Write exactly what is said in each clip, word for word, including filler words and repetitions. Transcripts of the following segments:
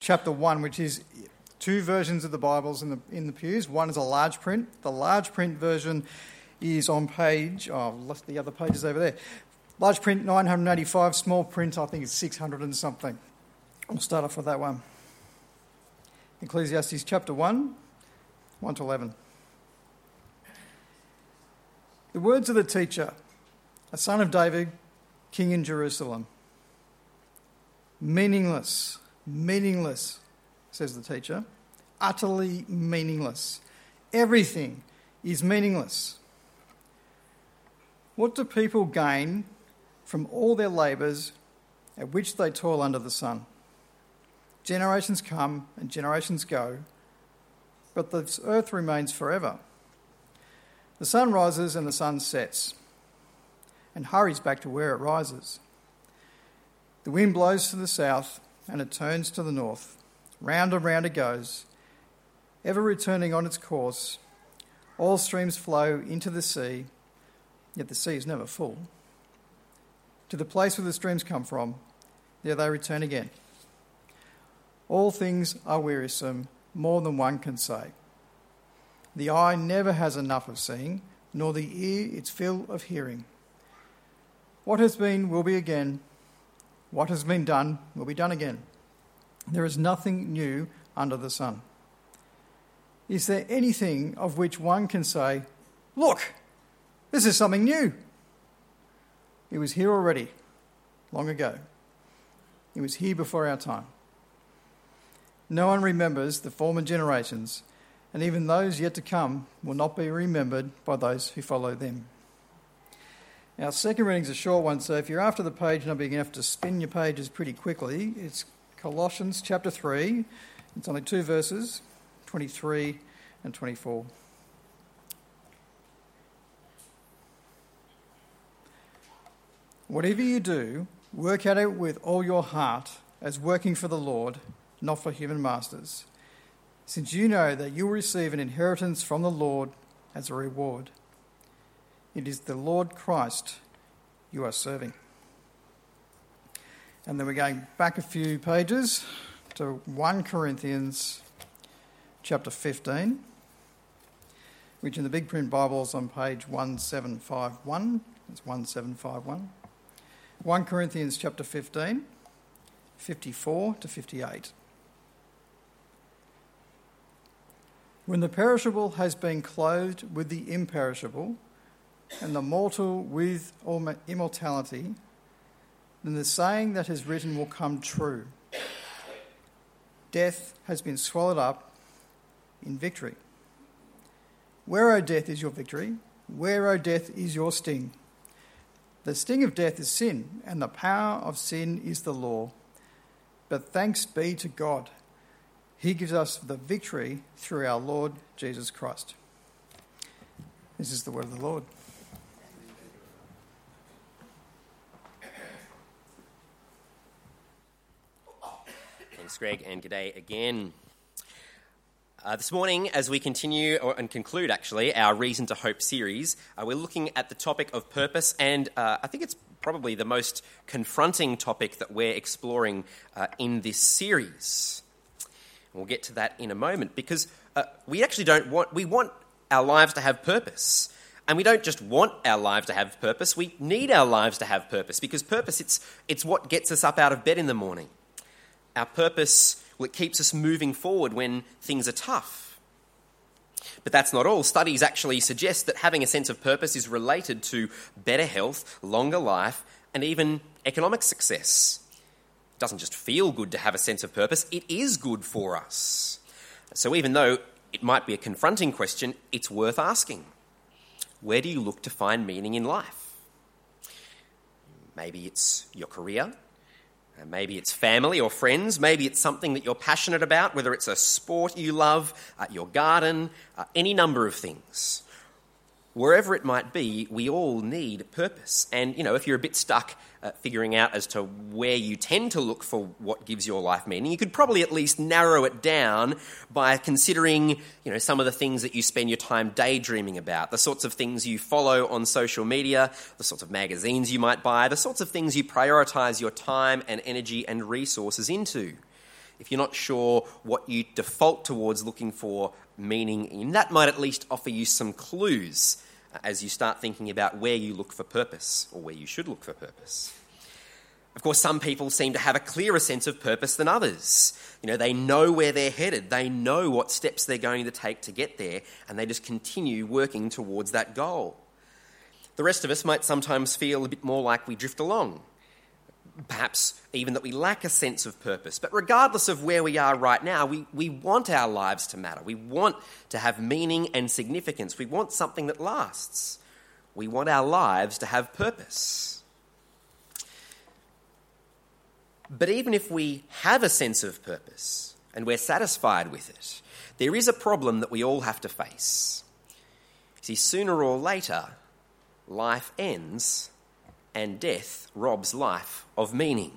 chapter one, which is two versions of the Bibles in the in the pews. One is a large print. The large print version is on page, oh, the other page is over there. Large print nine hundred eighty-five, small print I think it's six hundred and something. We'll start off with that one. Ecclesiastes chapter one, one to eleven. The words of the teacher, a son of David, king in Jerusalem. Meaningless, meaningless, says the teacher. Utterly meaningless. Everything is meaningless. What do people gain from all their labours at which they toil under the sun? Generations come and generations go, but the earth remains forever. The sun rises and the sun sets and hurries back to where it rises. The wind blows to the south and it turns to the north. Round and round it goes, ever returning on its course. All streams flow into the sea, yet the sea is never full. To the place where the streams come from, there they return again. All things are wearisome, more than one can say. The eye never has enough of seeing, nor the ear its fill of hearing. What has been will be again. What has been done will be done again. There is nothing new under the sun. Is there anything of which one can say, look, this is something new? It was here already, long ago. It was here before our time. No one remembers the former generations, and even those yet to come will not be remembered by those who follow them. Our second reading is a short one, so if you're after the page number, you're going to have to spin your pages pretty quickly. It's Colossians chapter three. It's only two verses, twenty-three and twenty-four. Whatever you do, work at it with all your heart, as working for the Lord, not for human masters, since you know that you will receive an inheritance from the Lord as a reward. It is the Lord Christ you are serving. And then we're going back a few pages to First Corinthians chapter fifteen, which in the big print Bible is on page one seven five one. It's one seven five one. First Corinthians chapter fifteen, fifty-four to fifty-eight. When the perishable has been clothed with the imperishable, and the mortal with immortality, then the saying that is written will come true. Death has been swallowed up in victory. Where, O death, is your victory? Where, O death, is your sting? The sting of death is sin, and the power of sin is the law. But thanks be to God. He gives us the victory through our Lord Jesus Christ. This is the word of the Lord. Thanks, Greg, and g'day again. Uh, this morning, as we continue, or, and conclude actually, our Reason to Hope series, uh, we're looking at the topic of purpose, and uh, I think it's probably the most confronting topic that we're exploring uh, in this series. We'll get to that in a moment, because uh, we actually don't want, we want our lives to have purpose. And we don't just want our lives to have purpose, we need our lives to have purpose, because purpose, it's it's what gets us up out of bed in the morning. Our purpose, well, it keeps us moving forward when things are tough. But that's not all. Studies actually suggest that having a sense of purpose is related to better health, longer life, and even economic success. It doesn't just feel good to have a sense of purpose, it is good for us. So even though it might be a confronting question, it's worth asking. Where do you look to find meaning in life? Maybe it's your career. Maybe it's family or friends. Maybe it's something that you're passionate about, whether it's a sport you love, uh, your garden, uh, any number of things. Wherever it might be, we all need purpose. And, you know, if you're a bit stuck uh, figuring out as to where you tend to look for what gives your life meaning, you could probably at least narrow it down by considering, you know, some of the things that you spend your time daydreaming about, the sorts of things you follow on social media, the sorts of magazines you might buy, the sorts of things you prioritise your time and energy and resources into. if you're not sure what you default towards looking for meaning in, that might at least offer you some clues as you start thinking about where you look for purpose, or where you should look for purpose. Of course, some people seem to have a clearer sense of purpose than others. You know, they know where they're headed, they know what steps they're going to take to get there, and they just continue working towards that goal. The rest of us might sometimes feel a bit more like we drift along, perhaps even that we lack a sense of purpose. But regardless of where we are right now, we, we want our lives to matter. We want to have meaning and significance. We want something that lasts. We want our lives to have purpose. But even if we have a sense of purpose and we're satisfied with it, there is a problem that we all have to face. See, sooner or later, life ends and death robs life of meaning.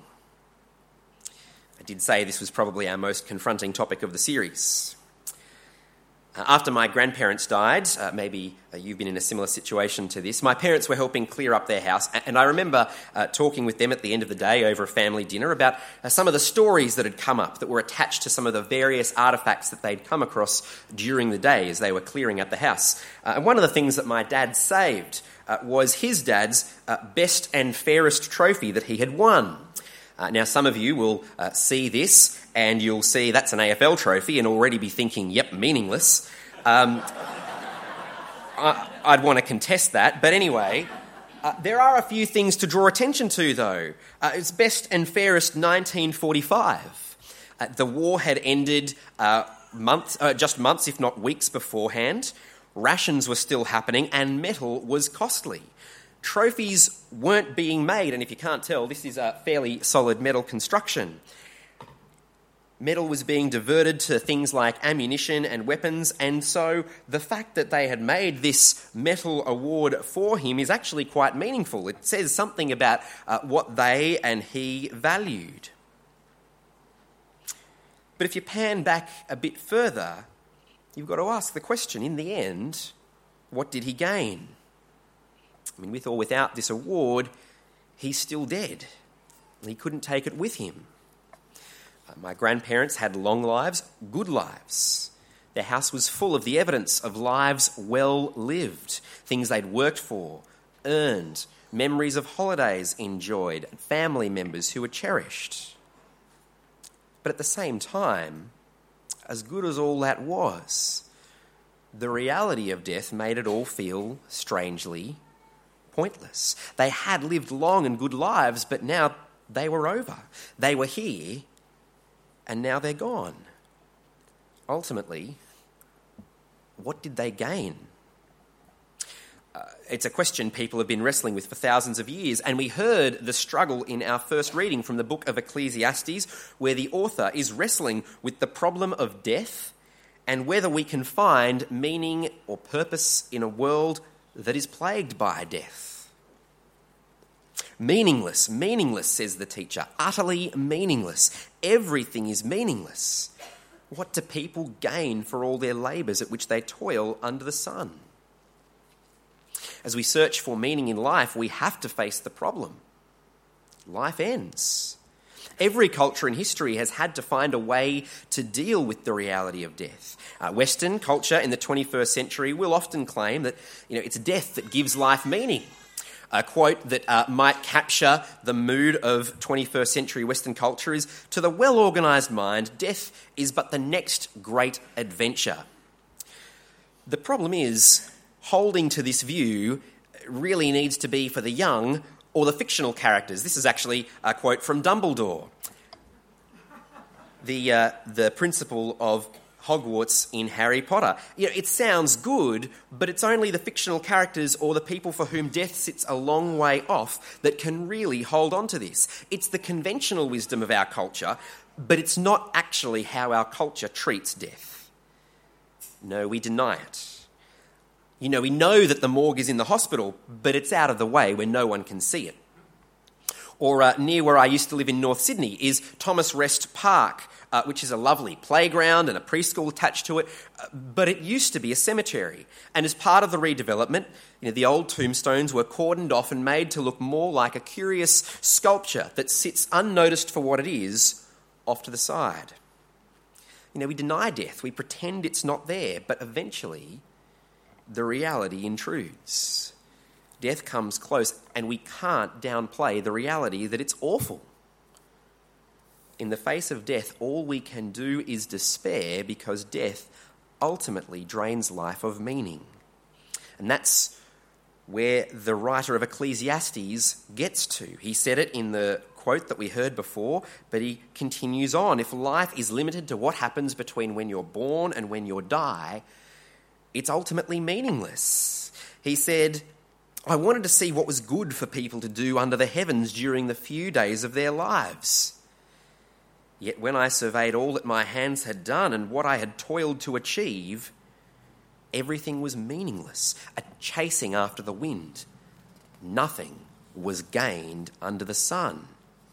I did say this was probably our most confronting topic of the series. Uh, after my grandparents died, uh, maybe uh, you've been in a similar situation to this, my parents were helping clear up their house, and I remember uh, talking with them at the end of the day over a family dinner about uh, some of the stories that had come up that were attached to some of the various artefacts that they'd come across during the day as they were clearing up the house. Uh, and one of the things that my dad saved uh, was his dad's uh, best and fairest trophy that he had won. Uh, now, some of you will uh, see this and you'll see that's an A F L trophy and already be thinking, yep, meaningless. Um, I, I'd want to contest that. But anyway, uh, there are a few things to draw attention to, though. Uh, it's best and fairest nineteen forty-five. Uh, the war had ended uh, months, uh, just months, if not weeks beforehand. Rations were still happening and metal was costly. Trophies weren't being made, and if you can't tell, this is a fairly solid metal construction. Metal was being diverted to things like ammunition and weapons, and so the fact that they had made this metal award for him is actually quite meaningful. It says something about uh, what they and he valued. But if you pan back a bit further, you've got to ask the question, in the end, what did he gain? I mean, with or without this award, he's still dead. He couldn't take it with him. Uh, my grandparents had long lives, good lives. Their house was full of the evidence of lives well lived, things they'd worked for, earned, memories of holidays enjoyed, and family members who were cherished. But at the same time, as good as all that was, the reality of death made it all feel strangely pointless. They had lived long and good lives, but now they were over. They were here, and now they're gone. Ultimately, what did they gain? Uh, it's a question people have been wrestling with for thousands of years, and we heard the struggle in our first reading from the book of Ecclesiastes, where the author is wrestling with the problem of death and whether we can find meaning or purpose in a world that is plagued by death. Meaningless, meaningless, says the teacher, utterly meaningless. Everything is meaningless. What do people gain for all their labours at which they toil under the sun? As we search for meaning in life, we have to face the problem. Life ends. Every culture in history has had to find a way to deal with the reality of death. Uh, Western culture in the twenty-first century will often claim that, you know, it's death that gives life meaning. A quote that uh, might capture the mood of twenty-first century Western culture is, "To the well-organised mind, death is but the next great adventure." The problem is, holding to this view really needs to be for the young or the fictional characters. This is actually a quote from Dumbledore, the uh, the principal of Hogwarts in Harry Potter. You know, it sounds good, but it's only the fictional characters or the people for whom death sits a long way off that can really hold on to this. It's the conventional wisdom of our culture, but it's not actually how our culture treats death. No, we deny it. You know, we know that the morgue is in the hospital, but it's out of the way where no one can see it. Or uh, near where I used to live in North Sydney is Thomas Rest Park, uh, which is a lovely playground and a preschool attached to it, uh, but it used to be a cemetery. And as part of the redevelopment, you know, the old tombstones were cordoned off and made to look more like a curious sculpture that sits unnoticed for what it is off to the side. You know, we deny death, we pretend it's not there, but eventually the reality intrudes. Death comes close, and we can't downplay the reality that it's awful. In the face of death, all we can do is despair, because death ultimately drains life of meaning. And that's where the writer of Ecclesiastes gets to. He said it in the quote that we heard before, but he continues on. If life is limited to what happens between when you're born and when you die, it's ultimately meaningless. He said, I wanted to see what was good for people to do under the heavens during the few days of their lives. Yet when I surveyed all that my hands had done and what I had toiled to achieve, everything was meaningless, a chasing after the wind. Nothing was gained under the sun.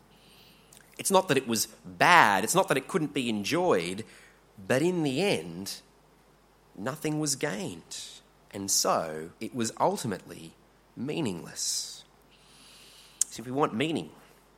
It's not that it was bad, it's not that it couldn't be enjoyed, but in the end, nothing was gained. And so it was ultimately meaningless. So if we want meaning,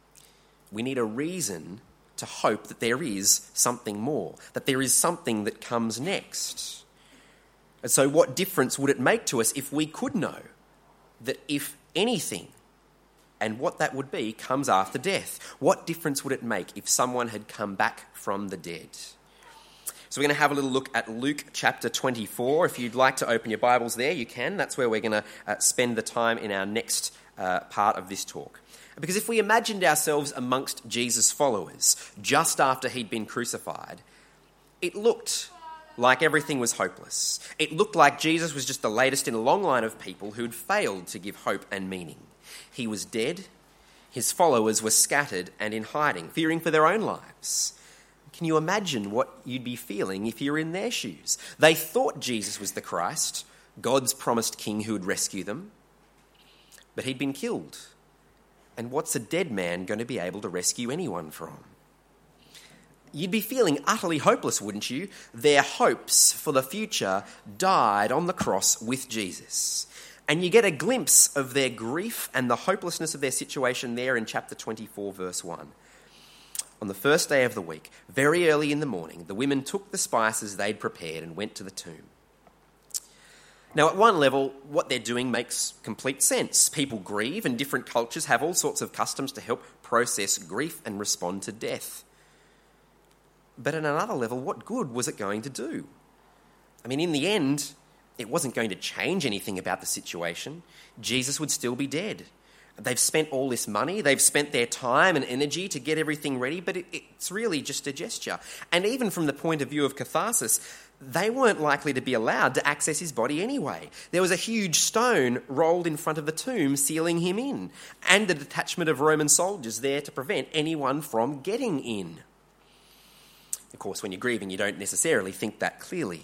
we need a reason to hope that there is something more, that there is something that comes next. And so what difference would it make to us if we could know that if anything, and what that would be, comes after death? What difference would it make if someone had come back from the dead? So we're going to have a little look at Luke chapter twenty-four. If you'd like to open your Bibles there, you can. That's where we're going to uh, spend the time in our next uh, part of this talk. Because if we imagined ourselves amongst Jesus' followers just after he'd been crucified, it looked like everything was hopeless. It looked like Jesus was just the latest in a long line of people who'd failed to give hope and meaning. He was dead, his followers were scattered and in hiding, fearing for their own lives. Can you imagine what you'd be feeling if you were in their shoes? They thought Jesus was the Christ, God's promised king who would rescue them, but he'd been killed. And what's a dead man going to be able to rescue anyone from? You'd be feeling utterly hopeless, wouldn't you? Their hopes for the future died on the cross with Jesus. And you get a glimpse of their grief and the hopelessness of their situation there in chapter twenty-four, verse one. On the first day of the week, very early in the morning, the women took the spices they'd prepared and went to the tomb. Now, at one level, what they're doing makes complete sense. People grieve, and different cultures have all sorts of customs to help process grief and respond to death. But at another level, what good was it going to do? I mean, in the end, it wasn't going to change anything about the situation. Jesus would still be dead. They've spent all this money, they've spent their time and energy to get everything ready, but it, it's really just a gesture. And even from the point of view of catharsis, they weren't likely to be allowed to access his body anyway. There was a huge stone rolled in front of the tomb sealing him in, and a detachment of Roman soldiers there to prevent anyone from getting in. Of course, when you're grieving, you don't necessarily think that clearly.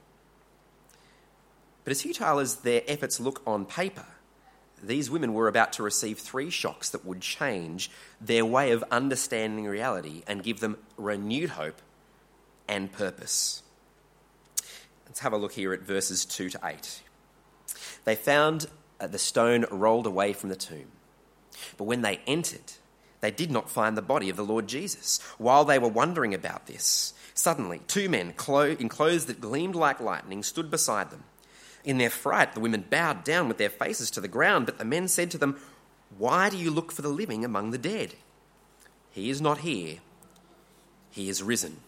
But as futile as their efforts look on paper, these women were about to receive three shocks that would change their way of understanding reality and give them renewed hope and purpose. Let's have a look here at verses two to eight. They found the stone rolled away from the tomb, but when they entered, they did not find the body of the Lord Jesus. While they were wondering about this, suddenly two men in clothes that gleamed like lightning stood beside them. In their fright, the women bowed down with their faces to the ground, but the men said to them, "Why do you look for the living among the dead? He is not here. He is risen."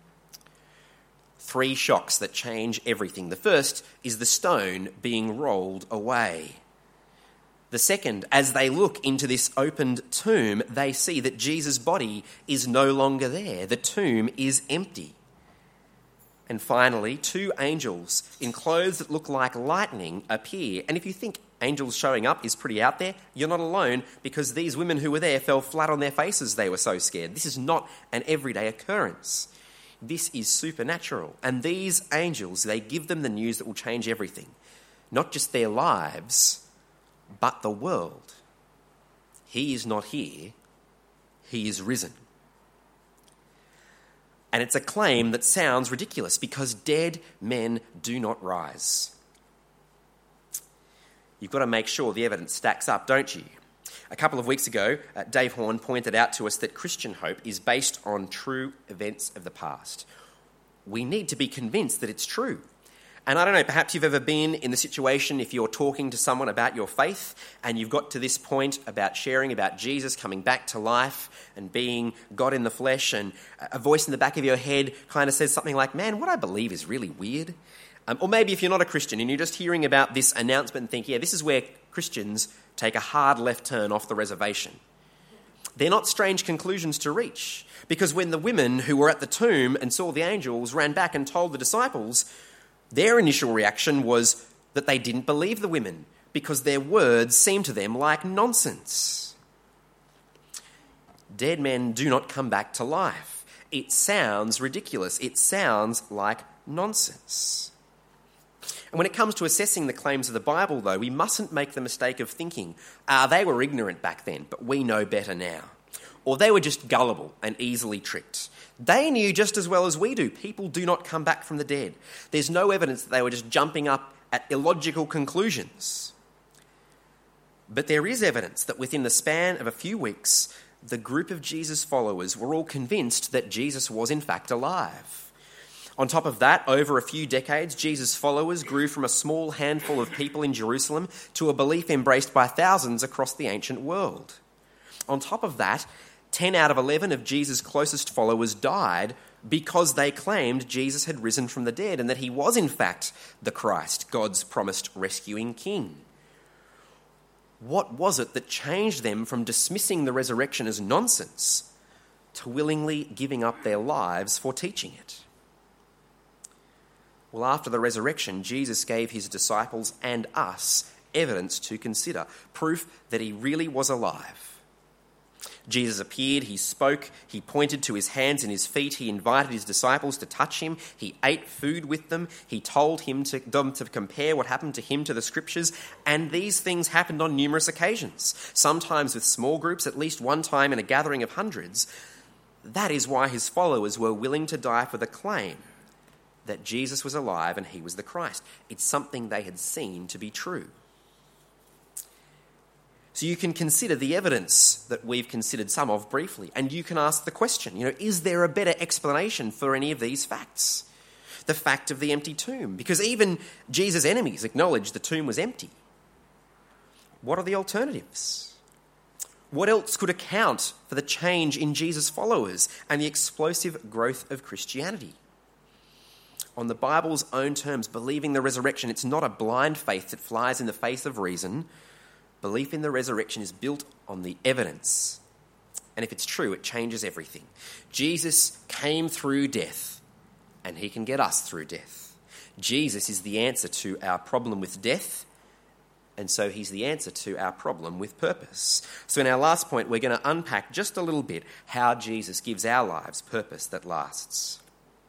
Three shocks that change everything. The first is the stone being rolled away. The second, as they look into this opened tomb, they see that Jesus' body is no longer there. The tomb is empty. And finally, two angels in clothes that look like lightning appear. And if you think angels showing up is pretty out there, you're not alone, because these women who were there fell flat on their faces. They were so scared. This is not an everyday occurrence. This is supernatural. And these angels, they give them the news that will change everything. Not just their lives, but the world. He is not here. He is risen. And it's a claim that sounds ridiculous, because dead men do not rise. You've got to make sure the evidence stacks up, don't you? A couple of weeks ago, uh, Dave Horn pointed out to us that Christian hope is based on true events of the past. we need to be convinced that it's true. And I don't know, perhaps you've ever been in the situation if you're talking to someone about your faith and you've got to this point about sharing about Jesus coming back to life and being God in the flesh, and a voice in the back of your head kind of says something like, man, what I believe is really weird. Um, or maybe if you're not a Christian and you're just hearing about this announcement and think, yeah, this is where Christians take a hard left turn off the reservation. They're not strange conclusions to reach, because when the women who were at the tomb and saw the angels ran back and told the disciples, their initial reaction was that they didn't believe the women because their words seemed to them like nonsense. Dead men do not come back to life. It sounds ridiculous. It sounds like nonsense. And when it comes to assessing the claims of the Bible, though, we mustn't make the mistake of thinking, ah, they were ignorant back then, but we know better now. Or they were just gullible and easily tricked. They knew just as well as we do. People do not come back from the dead. There's no evidence that they were just jumping up at illogical conclusions. But there is evidence that within the span of a few weeks, the group of Jesus' followers were all convinced that Jesus was in fact alive. On top of that, over a few decades, Jesus' followers grew from a small handful of people in Jerusalem to a belief embraced by thousands across the ancient world. On top of that, ten out of eleven of Jesus' closest followers died because they claimed Jesus had risen from the dead and that he was in fact the Christ, God's promised rescuing king. What was it that changed them from dismissing the resurrection as nonsense to willingly giving up their lives for teaching it? Well, after the resurrection, Jesus gave his disciples and us evidence to consider, proof that he really was alive. Jesus appeared, he spoke, he pointed to his hands and his feet, he invited his disciples to touch him, he ate food with them, he told him to, them to compare what happened to him to the scriptures, and these things happened on numerous occasions, sometimes with small groups, at least one time in a gathering of hundreds. That is why his followers were willing to die for the claim that Jesus was alive and he was the Christ. It's something they had seen to be true. So you can consider the evidence that we've considered some of briefly, and you can ask the question, you know, is there a better explanation for any of these facts? The fact of the empty tomb, because even Jesus' enemies acknowledged the tomb was empty. What are the alternatives? What else could account for the change in Jesus' followers and the explosive growth of Christianity? On the Bible's own terms, believing the resurrection, it's not a blind faith that flies in the face of reason. Belief in the resurrection is built on the evidence. And if it's true, it changes everything. Jesus came through death, and he can get us through death. Jesus is the answer to our problem with death, and so he's the answer to our problem with purpose. So in our last point, we're going to unpack just a little bit how Jesus gives our lives purpose that lasts.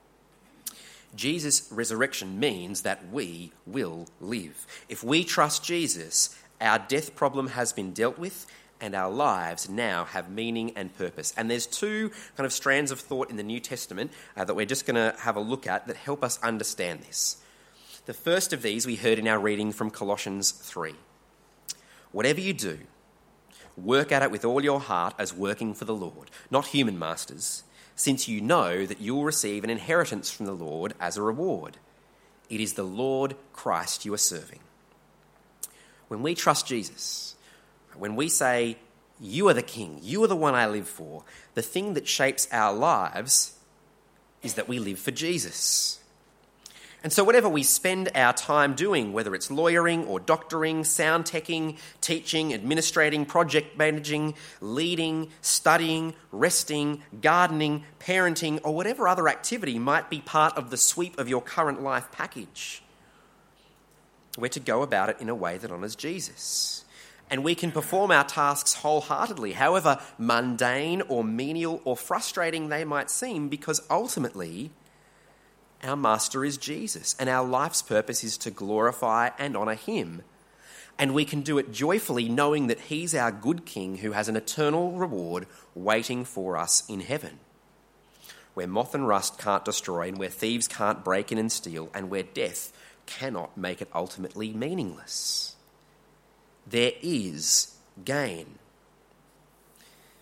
Jesus' resurrection means that we will live. If we trust Jesus, our death problem has been dealt with, and our lives now have meaning and purpose. And there's two kind of strands of thought in the New Testament uh, that we're just going to have a look at that help us understand this. The first of these we heard in our reading from Colossians three. Whatever you do, work at it with all your heart as working for the Lord, not human masters, since you know that you will receive an inheritance from the Lord as a reward. It is the Lord Christ you are serving. When we trust Jesus, when we say, you are the King, you are the one I live for, the thing that shapes our lives is that we live for Jesus. And so whatever we spend our time doing, whether it's lawyering or doctoring, sound teching, teaching, administrating, project managing, leading, studying, resting, gardening, parenting, or whatever other activity might be part of the sweep of your current life package, we're to go about it in a way that honours Jesus. And we can perform our tasks wholeheartedly, however mundane or menial or frustrating they might seem, because ultimately our master is Jesus, and our life's purpose is to glorify and honour him. And we can do it joyfully, knowing that he's our good King who has an eternal reward waiting for us in heaven, where moth and rust can't destroy, and where thieves can't break in and steal, and where death cannot make it ultimately meaningless. There is gain.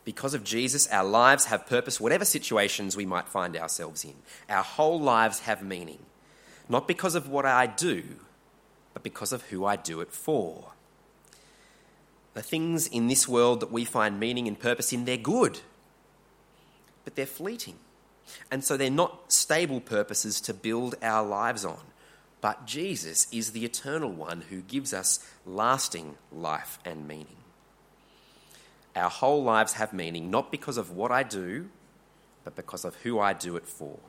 Because of Jesus, our lives have purpose, whatever situations we might find ourselves in. Our whole lives have meaning, not because of what I do, but because of who I do it for. The things in this world that we find meaning and purpose in, they're good, but they're fleeting. And so they're not stable purposes to build our lives on. But Jesus is the eternal one who gives us lasting life and meaning. Our whole lives have meaning, not because of what I do, but because of who I do it for.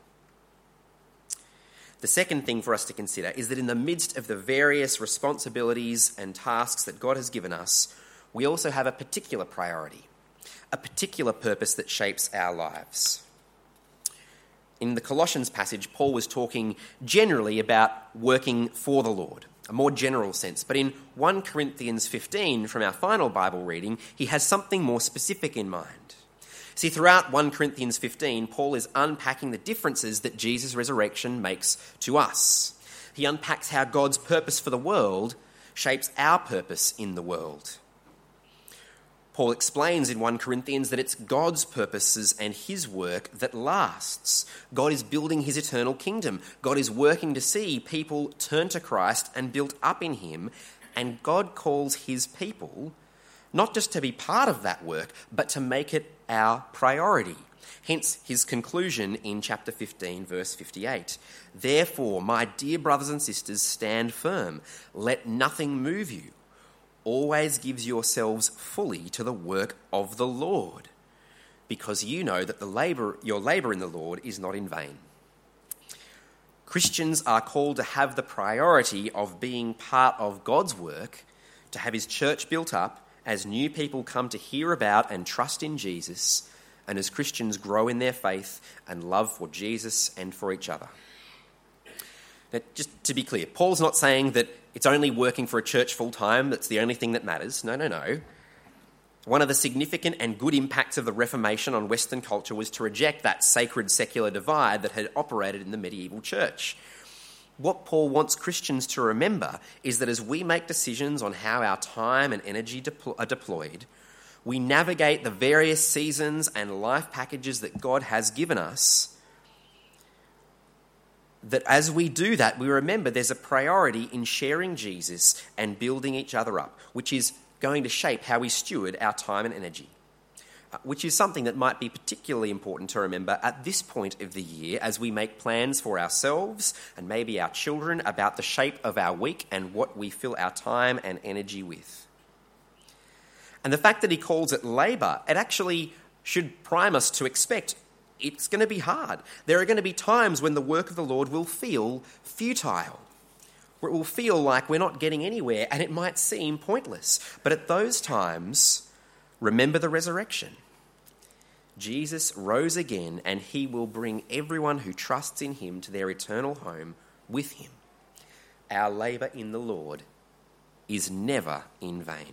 The second thing for us to consider is that in the midst of the various responsibilities and tasks that God has given us, we also have a particular priority, a particular purpose that shapes our lives. In the Colossians passage, Paul was talking generally about working for the Lord, a more general sense. But in First Corinthians fifteen, from our final Bible reading, he has something more specific in mind. See, throughout First Corinthians fifteen, Paul is unpacking the differences that Jesus' resurrection makes to us. He unpacks how God's purpose for the world shapes our purpose in the world. Paul explains in First Corinthians that it's God's purposes and his work that lasts. God is building his eternal kingdom. God is working to see people turn to Christ and built up in him. And God calls his people not just to be part of that work, but to make it our priority. Hence his conclusion in chapter fifteen, verse fifty-eight. Therefore, my dear brothers and sisters, stand firm. Let nothing move you. Always gives yourselves fully to the work of the Lord, because you know that the labor, your labour in the Lord is not in vain. Christians are called to have the priority of being part of God's work, to have his church built up as new people come to hear about and trust in Jesus, and as Christians grow in their faith and love for Jesus and for each other. Now, just to be clear, Paul's not saying that it's only working for a church full-time that's the only thing that matters. No, no, no. One of the significant and good impacts of the Reformation on Western culture was to reject that sacred-secular divide that had operated in the medieval church. What Paul wants Christians to remember is that as we make decisions on how our time and energy deplo- are deployed, we navigate the various seasons and life packages that God has given us, that as we do that, we remember there's a priority in sharing Jesus and building each other up, which is going to shape how we steward our time and energy, uh, which is something that might be particularly important to remember at this point of the year as we make plans for ourselves and maybe our children about the shape of our week and what we fill our time and energy with. And the fact that he calls it labour, it actually should prime us to expect it's going to be hard. There are going to be times when the work of the Lord will feel futile, where it will feel like we're not getting anywhere and it might seem pointless. But at those times, remember the resurrection. Jesus rose again and he will bring everyone who trusts in him to their eternal home with him. Our labour in the Lord is never in vain.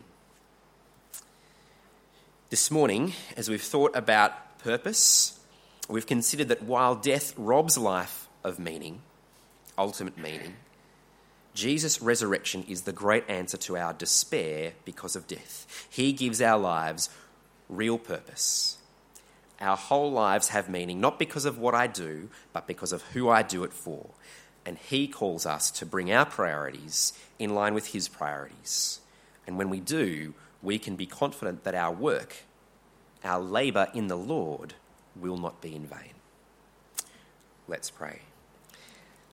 This morning, as we've thought about purpose, we've considered that while death robs life of meaning, ultimate meaning, Jesus' resurrection is the great answer to our despair because of death. He gives our lives real purpose. Our whole lives have meaning, not because of what I do, but because of who I do it for. And he calls us to bring our priorities in line with his priorities. And when we do, we can be confident that our work, our labour in the Lord, will not be in vain. Let's pray.